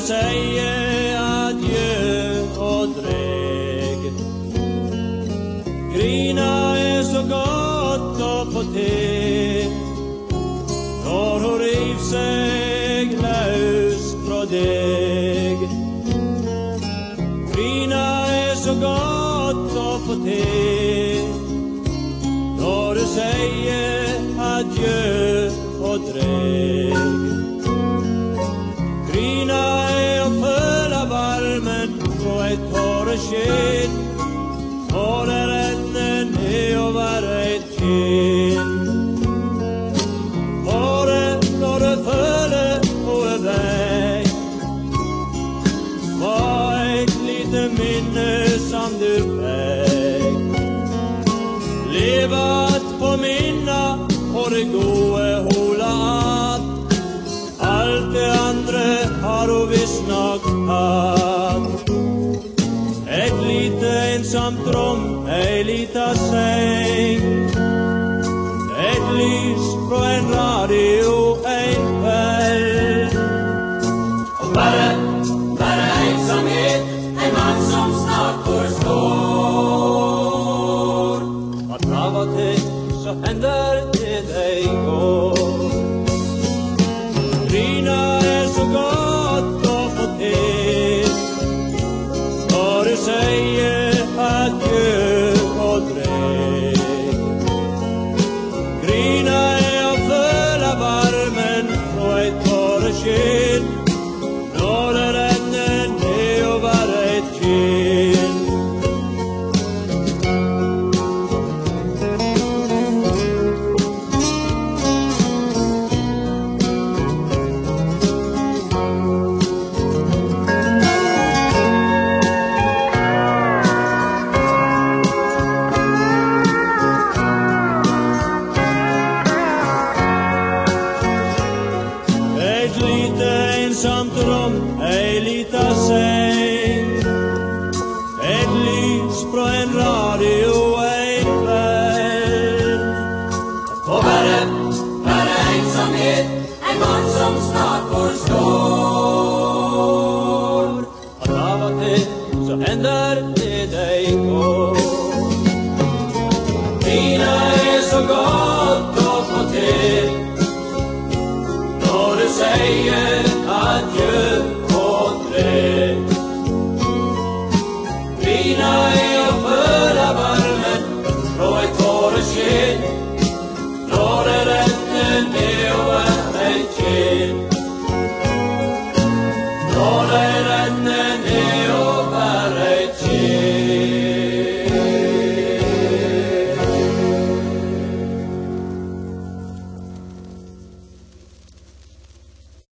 säger adjö och dräg. Grina är så gott att få te, når hon riv sig lös från deg. Grina är så gott att få te, når du säger adjö och dräg. Grina är och föla varmen på ett torre sked, och där rätten är och vara ett kind. Och det då du föle på en väg, var ett litet minne som du väg. Levat på minna och det goe håla att allt det andra har du visst nog haft. Ett lite ensamt rum, en liten säng, ett lys från en radio, en kväll. Och bara ensamhet, en man som snart förstår att av och till så händer det dig går.